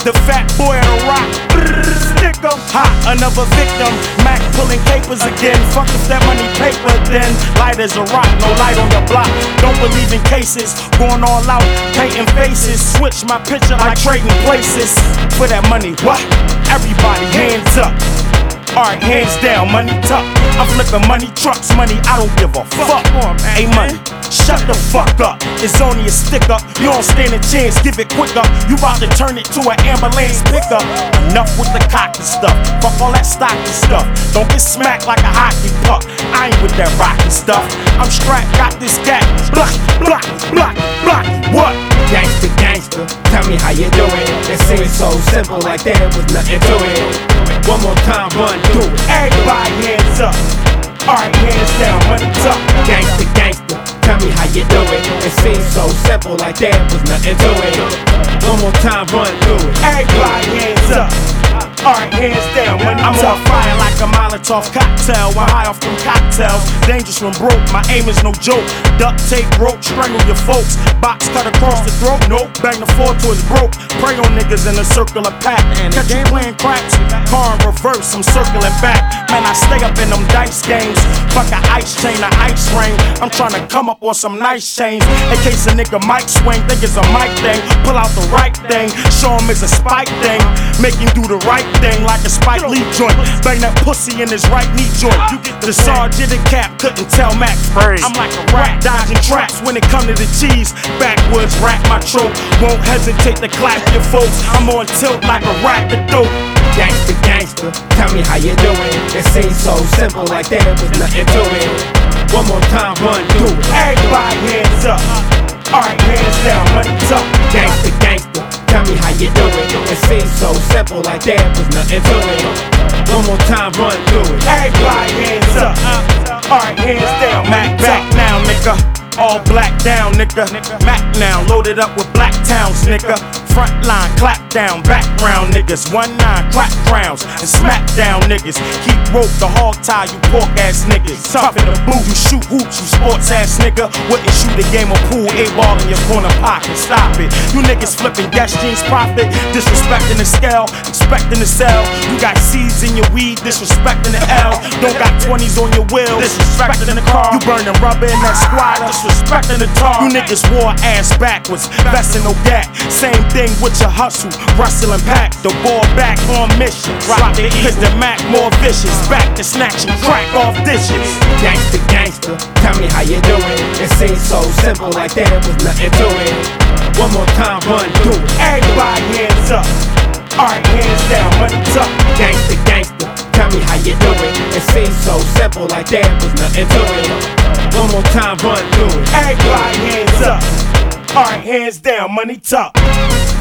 the fat boy of the rock. Stick 'em. Hot, another victim. Mac pulling capers again. Fuck if that money paper then. Light as a rock, no light on the block. Don't believe in cases. Going all out, painting faces. Switch my picture like trading places. For that money, what? Everybody hands up. Alright, hands down, money tuck. I'm flipping money trucks, money, I don't give a fuck. Hey money, shut the fuck up. It's only a stick up. You don't stand a chance, give it quicker. You about to turn it to an ambulance pickup. Enough with the cocky stuff. Fuck all that stocky stuff. Don't get smacked like a hockey puck. I ain't with that rocky stuff. I'm strapped, got this gat. Block, block, block, block. What? Gangsta, gangsta, tell me how you doing. It seems so simple, like there was nothing to it. One more time, run through it. Everybody hands up. Alright, hands down, money tuck. Gangsta, gangsta, tell me how you doing. It seems so simple, like there was nothing to it. One more time, run through it. Everybody hands up. Alright, hands down, money I'm on fire like a Molotov cocktail. When high off them cocktails, dangerous when broke. My aim is no joke. Duct tape, rope, strangle your folks. Box cut across the throat, nope. Bang the floor till it's broke. Pray on niggas in a circular pack. Catch you playing craps, car in reverse, I'm circling back. Man, I stay up in them dice games. Fuck a ice chain, a ice ring. I'm trying to come up on some nice chains. In case a nigga mic swing, think it's a mic thing. Pull out the right thing, show him it's a spike thing. Make him do the right thing like a Spike Lee joint. Bang that pussy in his right knee joint. You get the sergeant and cap, couldn't tell Mac. I'm like a rat dodging traps when it come to the cheese. Backwoods rap my trope. Won't hesitate to clap your folks. I'm on tilt like a rat to dope. Gangsta, gangsta, tell me how you doing. It seems so simple, like there was nothing to it. One more time, run through it. Everybody hands up. Alright, hands down, money tuck. Gangsta, gangsta, tell me how you doing. It seems so simple, like there was nothing to it. One more time, run through it. Everybody hands up. Alright, hands down, Mac back now, nigga. All black down, nigga. Mac now, loaded up with black towns, nigga. Front line, clap down, background niggas. 1-9, clap crowns, and smack down niggas. Keep rope, the hog tie, you pork ass niggas. Tough in the boot, you shoot hoops, you sports ass nigga. Wouldn't shoot a game of pool, 8-ball in your corner pocket. Stop it. You niggas flipping gas jeans profit, disrespecting the scale, expecting to sell. You got seeds in your weed, disrespecting the L. Don't got 20s on your wheel, disrespecting the car. You burning rubber in that squad, disrespecting the tar. You niggas wore ass backwards, vesting no gat. Same thing with your hustle, wrestling pack. The ball back on mission. Drop it, cause the Mac more vicious. Back to snatch and crack off dishes. Gangsta, gangsta, tell me how you doing. It seems so simple, like there was nothing to it. One more time, run through it. Everybody hands up. Alright, hands down, money tuck. Gangsta, gangsta, tell me how you doing. It seems so simple, like there was nothing to it. One more time, run through it. Everybody hands up. Alright, hands down, money tuck.